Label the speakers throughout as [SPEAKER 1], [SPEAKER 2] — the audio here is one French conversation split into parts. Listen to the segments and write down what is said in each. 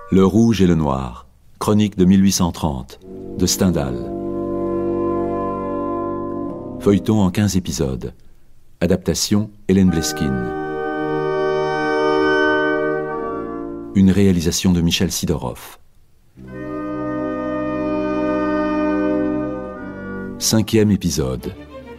[SPEAKER 1] Le rouge et le noir, chronique de 1830, de Stendhal. Feuilleton en 15 épisodes. Adaptation Hélène Bleskine. Une réalisation de Michel Sidorov. 5e épisode.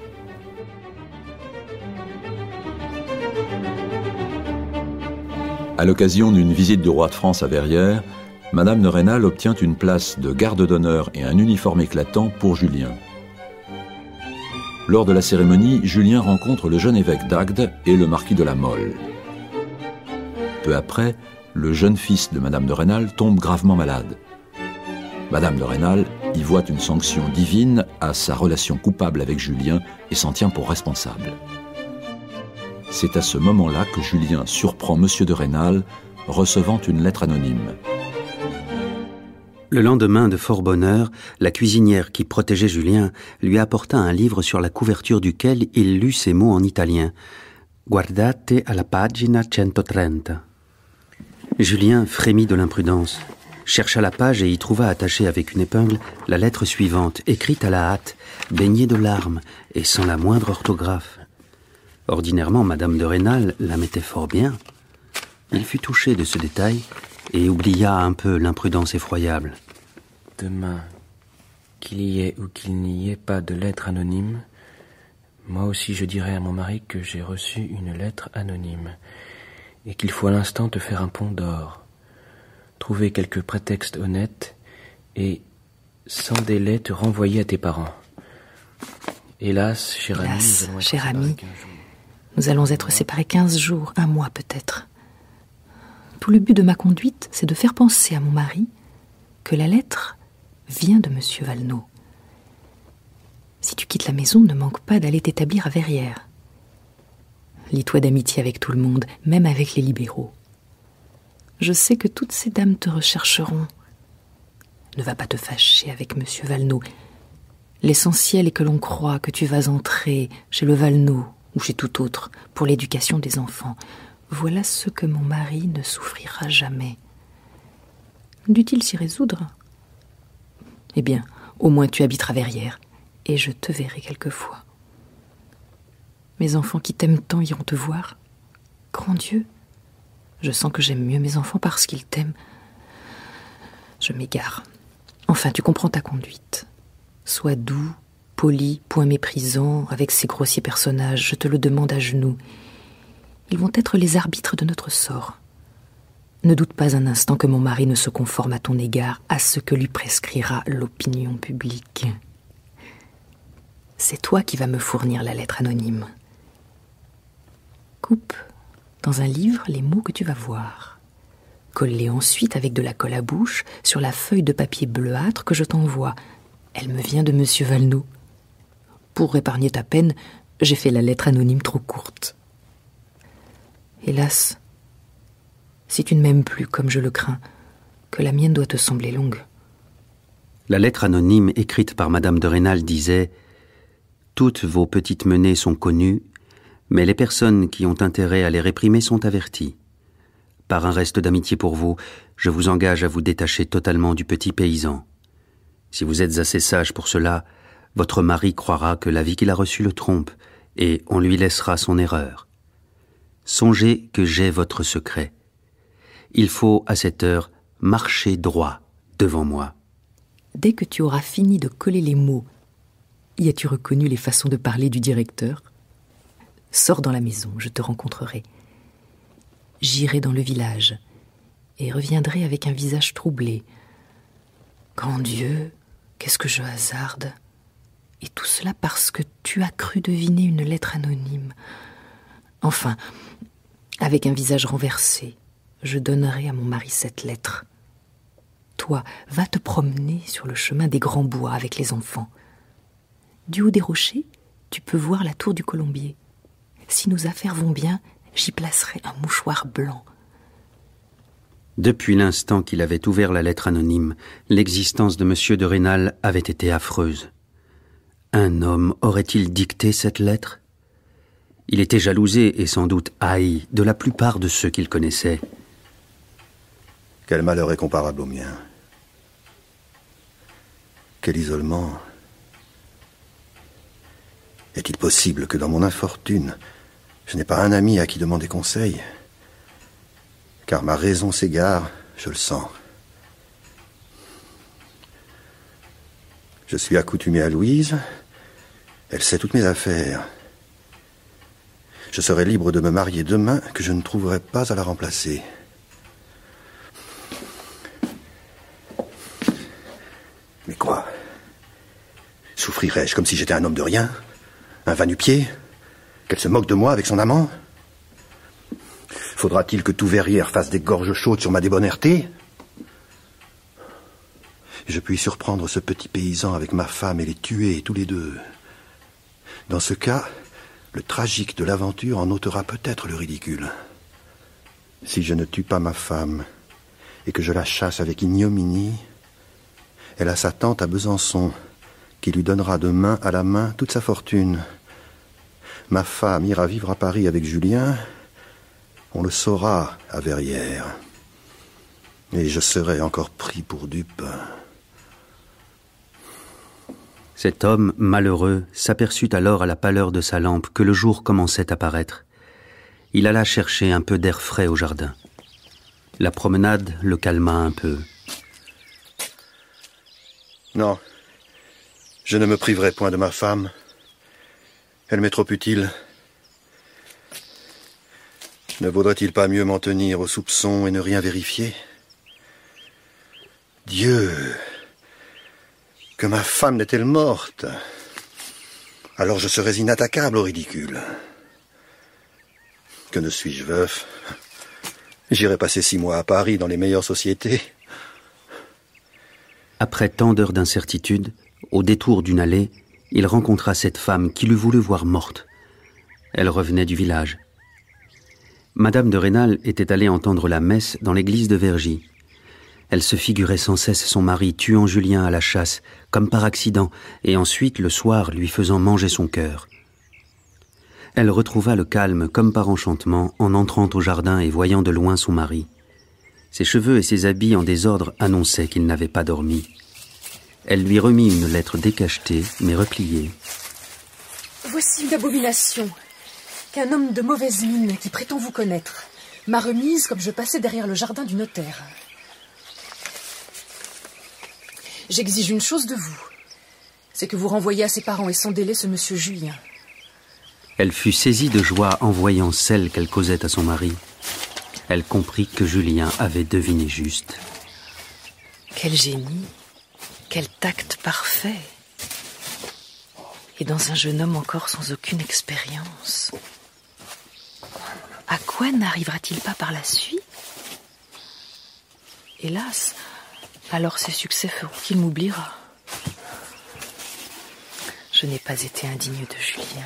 [SPEAKER 1] À l'occasion d'une visite du roi de France à Verrières, Madame de Rênal obtient une place de garde d'honneur et un uniforme éclatant pour Julien. Lors de la cérémonie, Julien rencontre le jeune évêque d'Agde et le marquis de la Mole. Peu après, le jeune fils de Madame de Rênal tombe gravement malade. Madame de Rênal y voit une sanction divine à sa relation coupable avec Julien et s'en tient pour responsable. C'est à ce moment-là que Julien surprend Monsieur de Rênal recevant une lettre anonyme.
[SPEAKER 2] Le lendemain, de fort bonne heure, la cuisinière qui protégeait Julien lui apporta un livre sur la couverture duquel il lut ces mots en italien. « Guardate alla pagina 130 ». Julien frémit de l'imprudence, chercha la page et y trouva attachée avec une épingle la lettre suivante, écrite à la hâte, baignée de larmes et sans la moindre orthographe. Ordinairement, Madame de Rênal la mettait fort bien. Il fut touché de ce détail et oublia un peu l'imprudence effroyable.
[SPEAKER 3] Demain, qu'il y ait ou qu'il n'y ait pas de lettre anonyme, moi aussi je dirai à mon mari que j'ai reçu une lettre anonyme et qu'il faut à l'instant te faire un pont d'or, trouver quelques prétextes honnêtes et, sans délai, te renvoyer à tes parents. Hélas, cher ami,
[SPEAKER 4] nous allons être séparés 15 jours, un mois peut-être. Tout le but de ma conduite, c'est de faire penser à mon mari que la lettre vient de Monsieur Valenod. Si tu quittes la maison, ne manque pas d'aller t'établir à Verrières. Lie-toi d'amitié avec tout le monde, même avec les libéraux. Je sais que toutes ces dames te rechercheront. Ne va pas te fâcher avec Monsieur Valenod. L'essentiel est que l'on croie que tu vas entrer chez le Valenod ou chez tout autre pour l'éducation des enfants. Voilà ce que mon mari ne souffrira jamais. Dût-il s'y résoudre ? Eh bien, au moins tu habiteras Verrières, et je te verrai quelquefois. Mes enfants qui t'aiment tant iront te voir. Grand Dieu, je sens que j'aime mieux mes enfants parce qu'ils t'aiment. Je m'égare. Enfin, tu comprends ta conduite. Sois doux, poli, point méprisant, avec ces grossiers personnages, je te le demande à genoux. Ils vont être les arbitres de notre sort. Ne doute pas un instant que mon mari ne se conforme à ton égard, à ce que lui prescrira l'opinion publique. C'est toi qui vas me fournir la lettre anonyme. Coupe dans un livre les mots que tu vas voir. Colle-les ensuite avec de la colle à bouche sur la feuille de papier bleuâtre que je t'envoie. Elle me vient de Monsieur Valenod. Pour épargner ta peine, j'ai fait la lettre anonyme trop courte. Hélas, si tu ne m'aimes plus comme je le crains, que la mienne doit te sembler longue.
[SPEAKER 2] La lettre anonyme écrite par Madame de Rênal disait « Toutes vos petites menées sont connues, mais les personnes qui ont intérêt à les réprimer sont averties. Par un reste d'amitié pour vous, je vous engage à vous détacher totalement du petit paysan. Si vous êtes assez sage pour cela, votre mari croira que la vie qu'il a reçue le trompe, et on lui laissera son erreur. Songez que j'ai votre secret. Il faut, à cette heure, marcher droit devant moi. »
[SPEAKER 4] Dès que tu auras fini de coller les mots, y as-tu reconnu les façons de parler du directeur ? Sors dans la maison, je te rencontrerai. J'irai dans le village et reviendrai avec un visage troublé. Grand Dieu, qu'est-ce que je hasarde ? Et tout cela parce que tu as cru deviner une lettre anonyme. Enfin, avec un visage renversé, je donnerai à mon mari cette lettre. Toi, va te promener sur le chemin des grands bois avec les enfants. Du haut des rochers, tu peux voir la tour du Colombier. Si nos affaires vont bien, j'y placerai un mouchoir blanc.
[SPEAKER 2] Depuis l'instant qu'il avait ouvert la lettre anonyme, l'existence de Monsieur de Rênal avait été affreuse. Un homme aurait-il dicté cette lettre ? Il était jalousé et sans doute haï de la plupart de ceux qu'il connaissait.
[SPEAKER 5] Quel malheur est comparable au mien. Quel isolement. Est-il possible que dans mon infortune, je n'ai pas un ami à qui demander conseil? Car ma raison s'égare, je le sens. Je suis accoutumé à Louise. Elle sait toutes mes affaires. Je serai libre de me marier demain que je ne trouverai pas à la remplacer. Mais quoi? Souffrirais-je comme si j'étais un homme de rien? Un va-nu-pied? Qu'elle se moque de moi avec son amant? Faudra-t-il que tout Verrières fasse des gorges chaudes sur ma débonnaire-té? Je puis surprendre ce petit paysan avec ma femme et les tuer tous les deux. Dans ce cas, le tragique de l'aventure en ôtera peut-être le ridicule. Si je ne tue pas ma femme et que je la chasse avec ignominie, elle a sa tante à Besançon qui lui donnera de main à la main toute sa fortune. Ma femme ira vivre à Paris avec Julien. On le saura à Verrières. Et je serai encore pris pour dupe.
[SPEAKER 2] Cet homme malheureux s'aperçut alors à la pâleur de sa lampe que le jour commençait à paraître. Il alla chercher un peu d'air frais au jardin. La promenade le calma un peu.
[SPEAKER 5] Non, je ne me priverai point de ma femme. Elle m'est trop utile. Ne vaudrait-il pas mieux m'en tenir au soupçon et ne rien vérifier? Dieu! Que ma femme n'est-elle morte? Alors je serais inattaquable au ridicule. Que ne suis-je veuf? J'irai passer 6 mois à Paris dans les meilleures sociétés.
[SPEAKER 2] Après tant d'heures d'incertitude, au détour d'une allée, il rencontra cette femme qu'il eût voulu voir morte. Elle revenait du village. Madame de Rênal était allée entendre la messe dans l'église de Vergy. Elle se figurait sans cesse son mari tuant Julien à la chasse, comme par accident, et ensuite, le soir, lui faisant manger son cœur. Elle retrouva le calme comme par enchantement en entrant au jardin et voyant de loin son mari. Ses cheveux et ses habits en désordre annonçaient qu'il n'avait pas dormi. Elle lui remit une lettre décachetée, mais repliée.
[SPEAKER 6] « Voici une abomination qu'un homme de mauvaise mine qui prétend vous connaître m'a remise comme je passais derrière le jardin du notaire. J'exige une chose de vous, c'est que vous renvoyiez à ses parents et sans délai ce monsieur Julien. »
[SPEAKER 2] Elle fut saisie de joie en voyant celle qu'elle causait à son mari. Elle comprit que Julien avait deviné juste.
[SPEAKER 4] Quel génie, quel tact parfait. Et dans un jeune homme encore sans aucune expérience. À quoi n'arrivera-t-il pas par la suite? Hélas, alors ses succès feront qu'il m'oubliera. Je n'ai pas été indigne de Julien.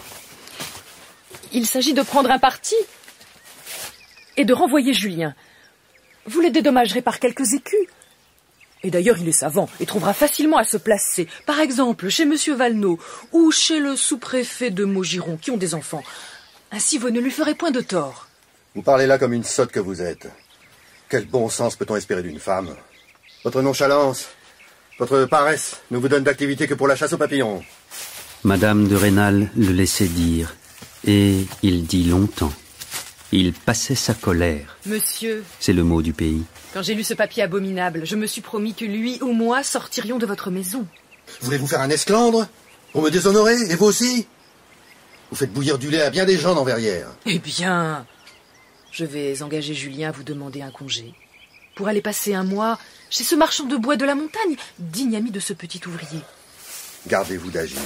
[SPEAKER 6] Il s'agit de prendre un parti et de renvoyer Julien. Vous les dédommagerez par quelques écus. Et d'ailleurs, il est savant et trouvera facilement à se placer, par exemple, chez monsieur Valenod ou chez le sous-préfet de Maugiron, qui ont des enfants. Ainsi, vous ne lui ferez point de tort.
[SPEAKER 5] Vous parlez là comme une sotte que vous êtes. Quel bon sens peut-on espérer d'une femme? Votre nonchalance, votre paresse ne vous donne d'activité que pour la chasse aux papillons.
[SPEAKER 2] Madame de Rênal le laissait dire, et il dit longtemps. Il passait sa colère.
[SPEAKER 6] Monsieur,
[SPEAKER 2] c'est le mot du pays.
[SPEAKER 6] Quand j'ai lu ce papier abominable, je me suis promis que lui ou moi sortirions de votre maison.
[SPEAKER 5] Voulez-vous faire un esclandre pour me déshonorer, et vous aussi? Vous faites bouillir du lait à bien des gens dans Verrières.
[SPEAKER 6] Eh bien, je vais engager Julien à vous demander un congé pour aller passer un mois chez ce marchand de bois de la montagne, digne ami de ce petit ouvrier.
[SPEAKER 5] Gardez-vous d'agir.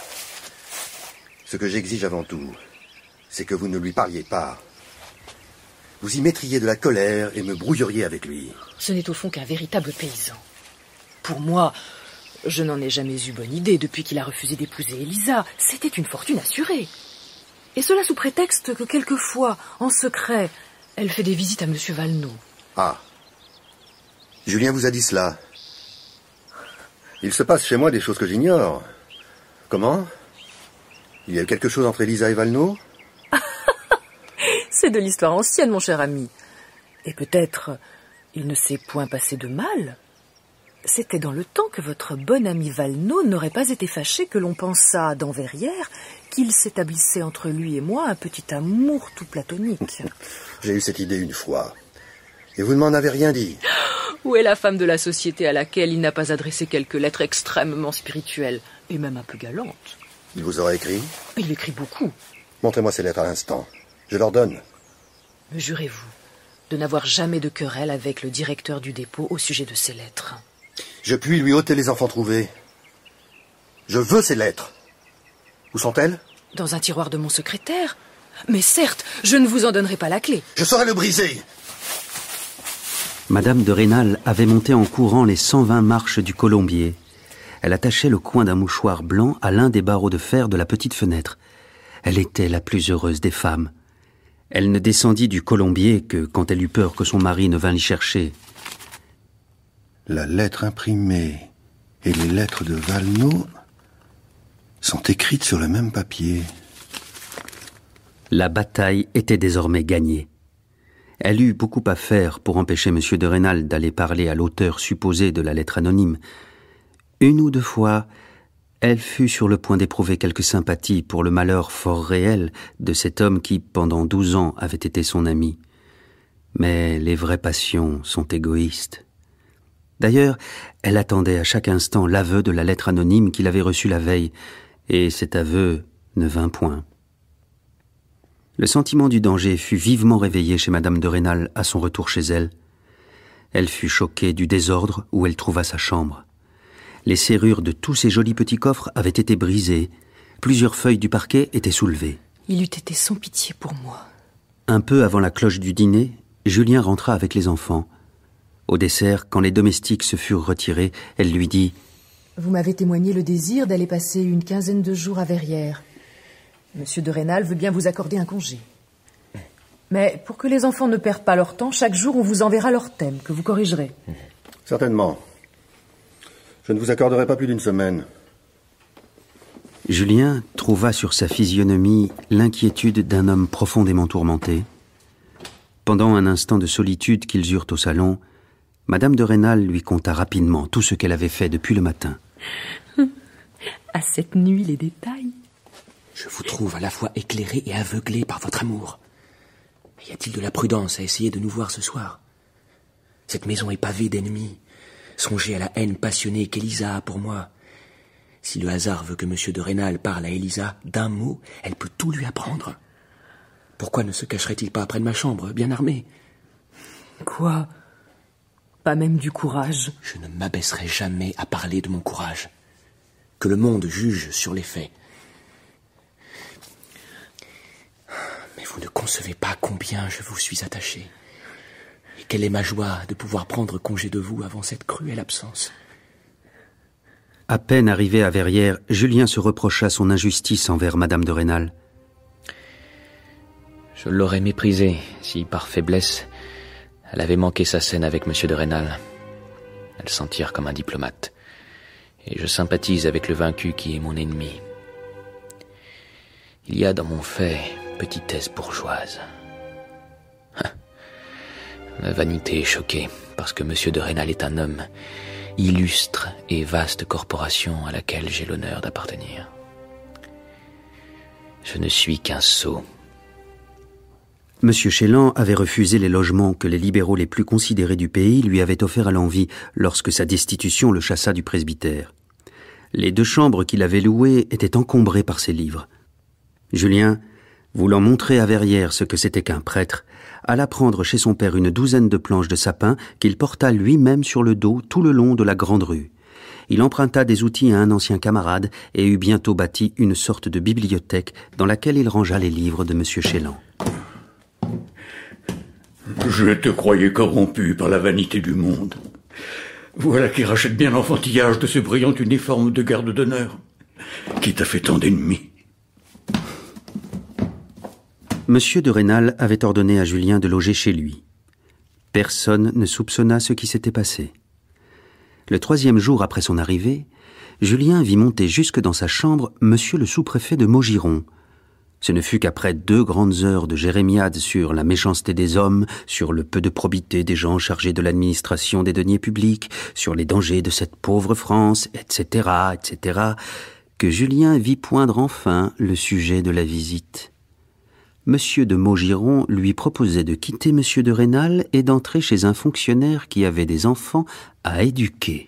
[SPEAKER 5] Ce que j'exige avant tout, c'est que vous ne lui parliez pas. Vous y mettriez de la colère et me brouilleriez avec lui.
[SPEAKER 6] Ce n'est au fond qu'un véritable paysan. Pour moi, je n'en ai jamais eu bonne idée depuis qu'il a refusé d'épouser Élisa. C'était une fortune assurée. Et cela sous prétexte que quelquefois, en secret, elle fait des visites à monsieur Valenod.
[SPEAKER 5] Ah. Julien vous a dit cela. Il se passe chez moi des choses que j'ignore. Comment? Il y a eu quelque chose entre Élisa et Valenod?
[SPEAKER 6] C'est de l'histoire ancienne, mon cher ami. Et peut-être Il ne s'est point passé de mal. C'était dans le temps que votre bon ami Valenod n'aurait pas été fâché que l'on pensât, dans Verrières, qu'il s'établissait entre lui et moi un petit amour tout platonique.
[SPEAKER 5] J'ai eu cette idée une fois. Et vous ne m'en avez rien dit.
[SPEAKER 6] Où est la femme de la société à laquelle il n'a pas adressé quelques lettres extrêmement spirituelles, et même un peu galantes?
[SPEAKER 5] Il vous aura écrit?
[SPEAKER 6] Il écrit beaucoup.
[SPEAKER 5] Montrez-moi ces lettres à l'instant. Je leur donne.
[SPEAKER 6] Me jurez-vous de n'avoir jamais de querelle avec le directeur du dépôt au sujet de ces lettres?
[SPEAKER 5] Je puis lui ôter les enfants trouvés. Je veux ces lettres. Où sont-elles?
[SPEAKER 6] Dans un tiroir de mon secrétaire. Mais certes, je ne vous en donnerai pas la clé.
[SPEAKER 5] Je saurai le briser.
[SPEAKER 2] Madame de Rênal avait monté en courant les 120 marches du colombier. Elle attachait le coin d'un mouchoir blanc à l'un des barreaux de fer de la petite fenêtre. Elle était la plus heureuse des femmes. Elle ne descendit du colombier que quand elle eut peur que son mari ne vînt l'y chercher.
[SPEAKER 5] La lettre imprimée et les lettres de Valenod sont écrites sur le même papier.
[SPEAKER 2] La bataille était désormais gagnée. Elle eut beaucoup à faire pour empêcher M. de Rênal d'aller parler à l'auteur supposé de la lettre anonyme. Une ou deux fois, elle fut sur le point d'éprouver quelque sympathie pour le malheur fort réel de cet homme qui, pendant 12 ans, avait été son ami. Mais les vraies passions sont égoïstes. D'ailleurs, elle attendait à chaque instant l'aveu de la lettre anonyme qu'il avait reçue la veille, et cet aveu ne vint point. Le sentiment du danger fut vivement réveillé chez Madame de Rênal à son retour chez elle. Elle fut choquée du désordre où elle trouva sa chambre. Les serrures de tous ces jolis petits coffres avaient été brisées. Plusieurs feuilles du parquet étaient soulevées.
[SPEAKER 4] Il eût été sans pitié pour moi.
[SPEAKER 2] Un peu avant la cloche du dîner, Julien rentra avec les enfants. Au dessert, quand les domestiques se furent retirés, elle lui dit
[SPEAKER 6] « Vous m'avez témoigné le désir d'aller passer une quinzaine de jours à Verrières. Monsieur de Rênal veut bien vous accorder un congé. Mais pour que les enfants ne perdent pas leur temps, chaque jour on vous enverra leur thème, que vous corrigerez. »
[SPEAKER 5] Certainement. Je ne vous accorderai pas plus d'une semaine.
[SPEAKER 2] Julien trouva sur sa physionomie l'inquiétude d'un homme profondément tourmenté. Pendant un instant de solitude qu'ils eurent au salon, Madame de Rênal lui conta rapidement tout ce qu'elle avait fait depuis le matin.
[SPEAKER 6] À cette nuit, les détails.
[SPEAKER 3] Je vous trouve à la fois éclairé et aveuglé par votre amour. Y a-t-il de la prudence à essayer de nous voir ce soir? Cette maison est pavée d'ennemis. Songez à la haine passionnée qu'Élisa a pour moi. Si le hasard veut que M. de Rênal parle à Élisa d'un mot, elle peut tout lui apprendre. Pourquoi ne se cacherait-il pas près de ma chambre, bien armé?
[SPEAKER 6] Quoi? Pas même du courage?
[SPEAKER 3] Je ne m'abaisserai jamais à parler de mon courage. Que le monde juge sur les faits. Mais vous ne concevez pas combien je vous suis attaché. Et quelle est ma joie de pouvoir prendre congé de vous avant cette cruelle absence.
[SPEAKER 2] À peine arrivé à Verrières, Julien se reprocha son injustice envers Madame de Rênal.
[SPEAKER 3] Je l'aurais méprisée si, par faiblesse, elle avait manqué sa scène avec M. de Rênal. Elle s'en tire comme un diplomate. Et je sympathise avec le vaincu qui est mon ennemi. Il y a dans mon fait petitesse bourgeoise. Ma vanité est choquée parce que M. de Rênal est un homme, illustre et vaste corporation à laquelle j'ai l'honneur d'appartenir. Je ne suis qu'un sot.
[SPEAKER 2] M. Chélan avait refusé les logements que les libéraux les plus considérés du pays lui avaient offerts à l'envi lorsque sa destitution le chassa du presbytère. Les 2 chambres qu'il avait louées étaient encombrées par ses livres. Julien, voulant montrer à Verrières ce que c'était qu'un prêtre, alla prendre chez son père une 12aine de planches de sapin qu'il porta lui-même sur le dos tout le long de la grande rue. Il emprunta des outils à un ancien camarade et eut bientôt bâti une sorte de bibliothèque dans laquelle il rangea les livres de M. Chélan.
[SPEAKER 7] Je te croyais corrompu par la vanité du monde. Voilà qui rachète bien l'enfantillage de ce brillant uniforme de garde d'honneur. Qui t'a fait tant d'ennemis?
[SPEAKER 2] M. de Rênal avait ordonné à Julien de loger chez lui. Personne ne soupçonna ce qui s'était passé. Le 3e jour après son arrivée, Julien vit monter jusque dans sa chambre M. le sous-préfet de Maugiron. Ce ne fut qu'après 2 grandes heures de jérémiade sur la méchanceté des hommes, sur le peu de probité des gens chargés de l'administration des deniers publics, sur les dangers de cette pauvre France, etc., etc., que Julien vit poindre enfin le sujet de la visite. Monsieur de Maugiron lui proposait de quitter Monsieur de Rênal et d'entrer chez un fonctionnaire qui avait des enfants à éduquer.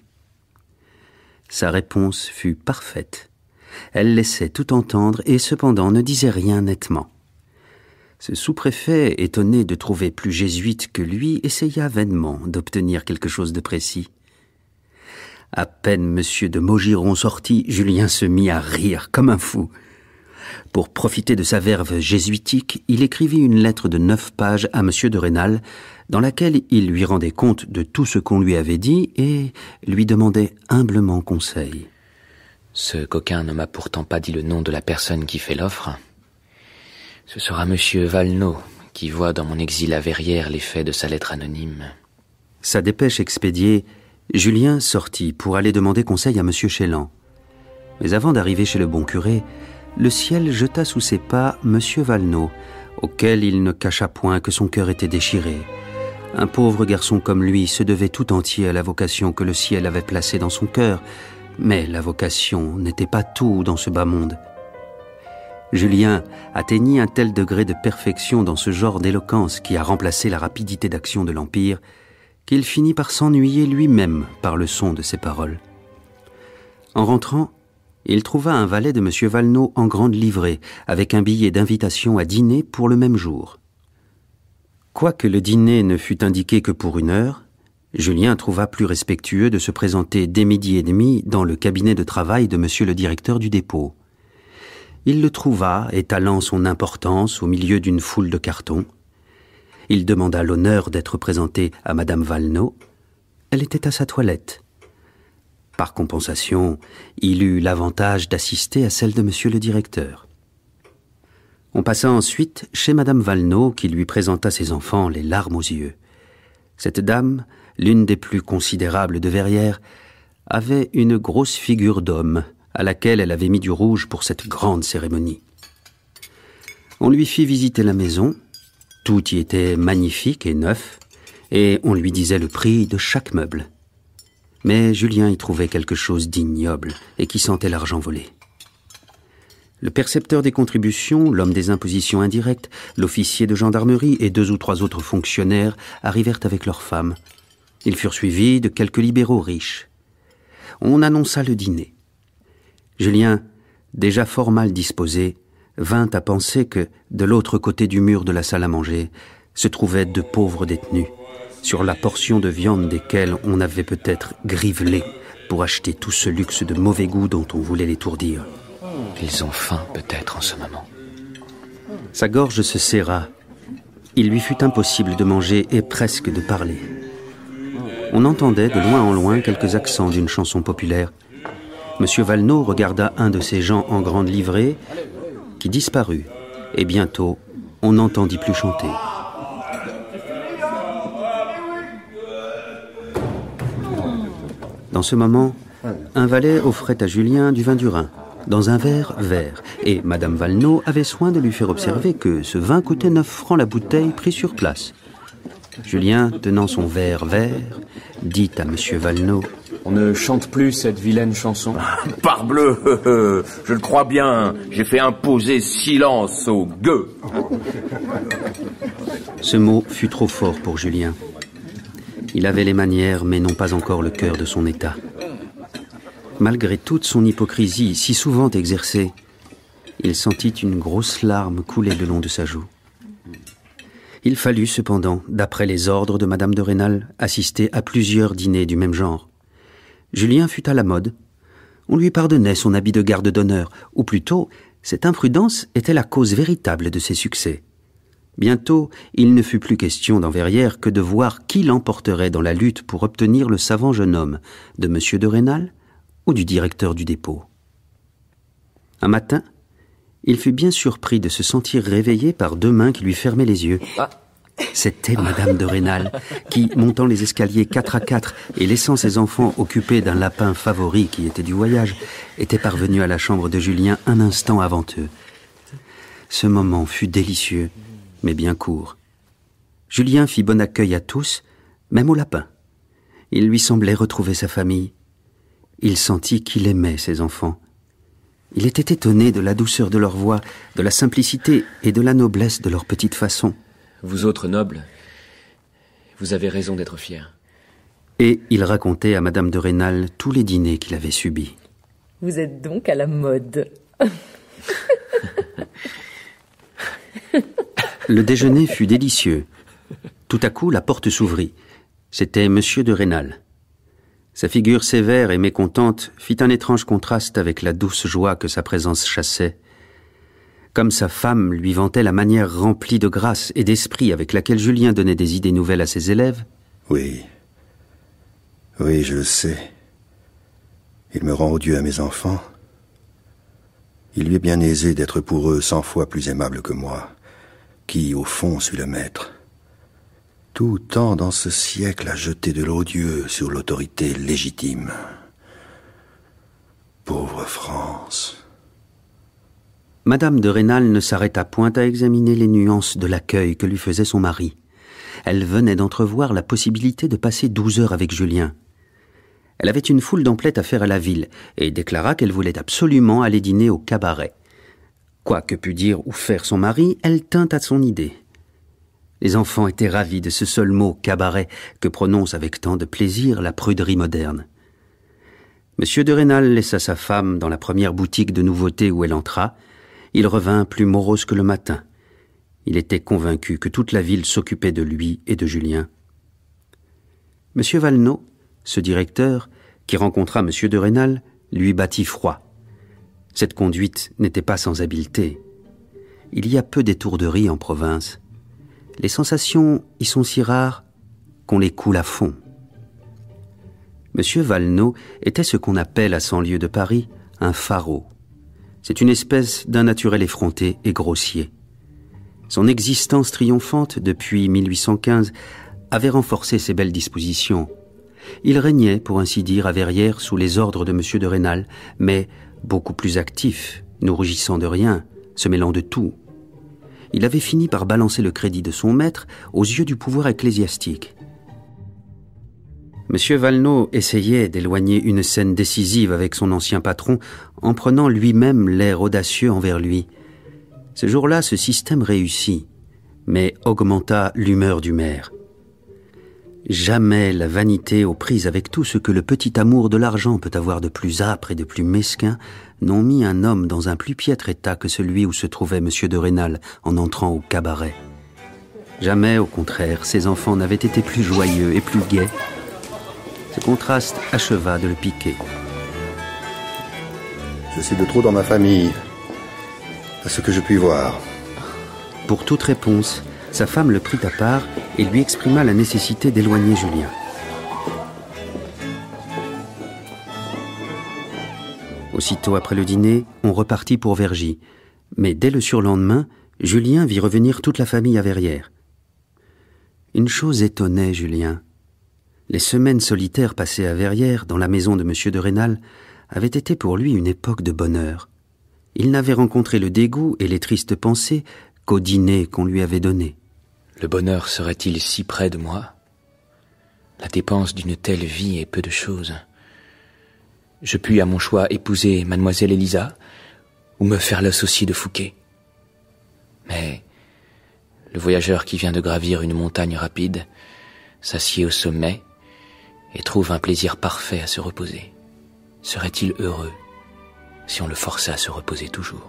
[SPEAKER 2] Sa réponse fut parfaite. Elle laissait tout entendre et cependant ne disait rien nettement. Ce sous-préfet, étonné de trouver plus jésuite que lui, essaya vainement d'obtenir quelque chose de précis. À peine Monsieur de Maugiron sorti, Julien se mit à rire comme un fou. Pour profiter de sa verve jésuitique, il écrivit une lettre de 9 pages à Monsieur de Rênal, dans laquelle il lui rendait compte de tout ce qu'on lui avait dit et lui demandait humblement conseil.
[SPEAKER 3] Ce coquin ne m'a pourtant pas dit le nom de la personne qui fait l'offre. Ce sera Monsieur Valenod, qui voit dans mon exil à Verrières l'effet de sa lettre anonyme.
[SPEAKER 2] Sa dépêche expédiée, Julien sortit pour aller demander conseil à Monsieur Chélan. Mais avant d'arriver chez le bon curé, le ciel jeta sous ses pas Monsieur Valenod, auquel il ne cacha point que son cœur était déchiré. Un pauvre garçon comme lui se devait tout entier à la vocation que le ciel avait placée dans son cœur, mais la vocation n'était pas tout dans ce bas monde. Julien atteignit un tel degré de perfection dans ce genre d'éloquence qui a remplacé la rapidité d'action de l'Empire, qu'il finit par s'ennuyer lui-même par le son de ses paroles. En rentrant, il trouva un valet de M. Valenod en grande livrée, avec un billet d'invitation à dîner pour le même jour. Quoique le dîner ne fût indiqué que pour 1 heure, Julien trouva plus respectueux de se présenter dès 12h30 dans le cabinet de travail de monsieur le directeur du dépôt. Il le trouva étalant son importance au milieu d'une foule de cartons. Il demanda l'honneur d'être présenté à madame Valenod. Elle était à sa toilette. Par compensation, il eut l'avantage d'assister à celle de monsieur le directeur. On passa ensuite chez madame Valenod qui lui présenta ses enfants les larmes aux yeux. Cette dame, l'une des plus considérables de Verrières, avait une grosse figure d'homme à laquelle elle avait mis du rouge pour cette grande cérémonie. On lui fit visiter la maison, tout y était magnifique et neuf, et on lui disait le prix de chaque meuble. Mais Julien y trouvait quelque chose d'ignoble et qui sentait l'argent volé. Le percepteur des contributions, l'homme des impositions indirectes, l'officier de gendarmerie et 2 ou 3 autres fonctionnaires arrivèrent avec leurs femmes. Ils furent suivis de quelques libéraux riches. On annonça le dîner. Julien, déjà fort mal disposé, vint à penser que, de l'autre côté du mur de la salle à manger, se trouvaient 2 pauvres détenus, sur la portion de viande desquels on avait peut-être grivelé pour acheter tout ce luxe de mauvais goût dont on voulait l'étourdir.
[SPEAKER 3] Ils ont faim peut-être en ce moment.
[SPEAKER 2] Sa gorge se serra. Il lui fut impossible de manger et presque de parler. On entendait de loin en loin quelques accents d'une chanson populaire. Monsieur Valenod regarda un de ces gens en grande livrée qui disparut, et bientôt on n'entendit plus chanter. Dans ce moment, un valet offrait à Julien du vin du Rhin, dans un verre vert, et madame Valenod avait soin de lui faire observer que ce vin coûtait 9 francs la bouteille pris sur place. Julien, tenant son verre vert, dit à monsieur Valenod:
[SPEAKER 8] On ne chante plus cette vilaine chanson.
[SPEAKER 9] Parbleu, je le crois bien, j'ai fait imposer silence aux gueux.
[SPEAKER 2] Ce mot fut trop fort pour Julien. Il avait les manières, mais non pas encore le cœur de son état. Malgré toute son hypocrisie si souvent exercée, il sentit une grosse larme couler le long de sa joue. Il fallut cependant, d'après les ordres de madame de Rênal, assister à plusieurs dîners du même genre. Julien fut à la mode. On lui pardonnait son habit de garde d'honneur, ou plutôt, cette imprudence était la cause véritable de ses succès. Bientôt, il ne fut plus question dans Verrières que de voir qui l'emporterait dans la lutte pour obtenir le savant jeune homme, de monsieur de Rênal ou du directeur du dépôt. Un matin, il fut bien surpris de se sentir réveillé par 2 mains qui lui fermaient les yeux. C'était madame de Rênal, qui, montant les escaliers 4 à 4 et laissant ses enfants occupés d'un lapin favori qui était du voyage, était parvenue à la chambre de Julien un instant avant eux. Ce moment fut délicieux, mais bien court. Julien fit bon accueil à tous, même au lapin. Il lui semblait retrouver sa famille. Il sentit qu'il aimait ses enfants. Il était étonné de la douceur de leur voix, de la simplicité et de la noblesse de leurs petites façons.
[SPEAKER 3] Vous autres nobles, vous avez raison d'être fiers.
[SPEAKER 2] Et il racontait à Madame de Rênal tous les dîners qu'il avait subis.
[SPEAKER 6] Vous êtes donc à la mode.
[SPEAKER 2] Le déjeuner fut délicieux. Tout à coup, la porte s'ouvrit. C'était Monsieur de Rênal. Sa figure sévère et mécontente fit un étrange contraste avec la douce joie que sa présence chassait. Comme sa femme lui vantait la manière remplie de grâce et d'esprit avec laquelle Julien donnait des idées nouvelles à ses élèves.
[SPEAKER 5] Oui, je le sais. Il me rend odieux à mes enfants. Il lui est bien aisé d'être pour eux 100 fois plus aimable que moi, qui, au fond, suis le maître. Tout tend dans ce siècle à jeter de l'odieux sur l'autorité légitime. Pauvre France.
[SPEAKER 2] Madame de Rênal ne s'arrêta point à examiner les nuances de l'accueil que lui faisait son mari. Elle venait d'entrevoir la possibilité de passer 12 heures avec Julien. Elle avait une foule d'emplettes à faire à la ville et déclara qu'elle voulait absolument aller dîner au cabaret. Quoi que pût dire ou faire son mari, elle tint à son idée. Les enfants étaient ravis de ce seul mot « cabaret » que prononce avec tant de plaisir la pruderie moderne. Monsieur de Rênal laissa sa femme dans la première boutique de nouveautés où elle entra. Il revint plus morose que le matin. Il était convaincu que toute la ville s'occupait de lui et de Julien. Monsieur Valenod, ce directeur, qui rencontra Monsieur de Rênal, lui battit froid. Cette conduite n'était pas sans habileté. Il y a peu d'étourderie en province. Les sensations y sont si rares qu'on les coule à fond. Monsieur Valenod était ce qu'on appelle à 100 lieues de Paris un faraud. C'est une espèce d'un naturel effronté et grossier. Son existence triomphante depuis 1815 avait renforcé ses belles dispositions. Il régnait, pour ainsi dire, à Verrières sous les ordres de Monsieur de Rênal, mais beaucoup plus actif, ne rougissant de rien, se mêlant de tout. Il avait fini par balancer le crédit de son maître aux yeux du pouvoir ecclésiastique. Monsieur Valenod essayait d'éloigner une scène décisive avec son ancien patron en prenant lui-même l'air audacieux envers lui. Ce jour-là, ce système réussit, mais augmenta l'humeur du maire. Jamais la vanité aux prises avec tout ce que le petit amour de l'argent peut avoir de plus âpre et de plus mesquin n'ont mis un homme dans un plus piètre état que celui où se trouvait Monsieur de Rênal en entrant au cabaret. Jamais, au contraire, ses enfants n'avaient été plus joyeux et plus gais. Ce contraste acheva de le piquer.
[SPEAKER 5] Je suis de trop dans ma famille, à ce que je puis voir.
[SPEAKER 2] Pour toute réponse, sa femme le prit à part et lui exprima la nécessité d'éloigner Julien. Aussitôt après le dîner, on repartit pour Vergy. Mais dès le surlendemain, Julien vit revenir toute la famille à Verrières. Une chose étonnait Julien. Les semaines solitaires passées à Verrières, dans la maison de Monsieur de Rênal, avaient été pour lui une époque de bonheur. Il n'avait rencontré le dégoût et les tristes pensées qu'au dîner qu'on lui avait donné.
[SPEAKER 3] Le bonheur serait-il si près de moi? La dépense d'une telle vie est peu de chose. Je puis à mon choix épouser mademoiselle Élisa ou me faire l'associé de Fouquet. Mais le voyageur qui vient de gravir une montagne rapide s'assied au sommet et trouve un plaisir parfait à se reposer. Serait-il heureux si on le forçait à se reposer toujours?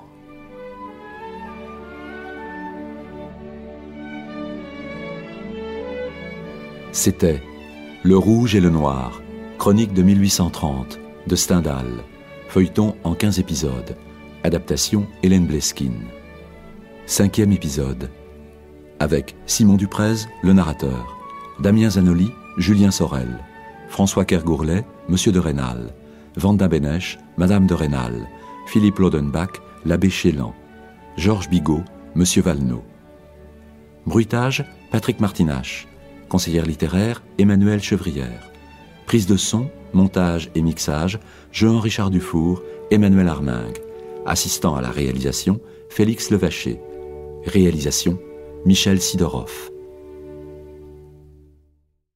[SPEAKER 1] C'était Le Rouge et le Noir, chronique de 1830, de Stendhal, feuilleton en 15 épisodes, adaptation Hélène Bleskin. 5e épisode, avec Simon Duprez, le narrateur, Damien Zanoli, Julien Sorel, François Kergourlet, Monsieur de Rênal, Vanda Bénèche, Madame de Rênal, Philippe Lodenbach, l'abbé Chélan, Georges Bigot, Monsieur Valenod. Bruitage, Patrick Martinache. Conseillère littéraire, Emmanuelle Chevrière. Prise de son, montage et mixage, Jean-Richard Dufour, Emmanuel Armingue. Assistant à la réalisation, Félix Levaché. Réalisation, Michel Sidorov.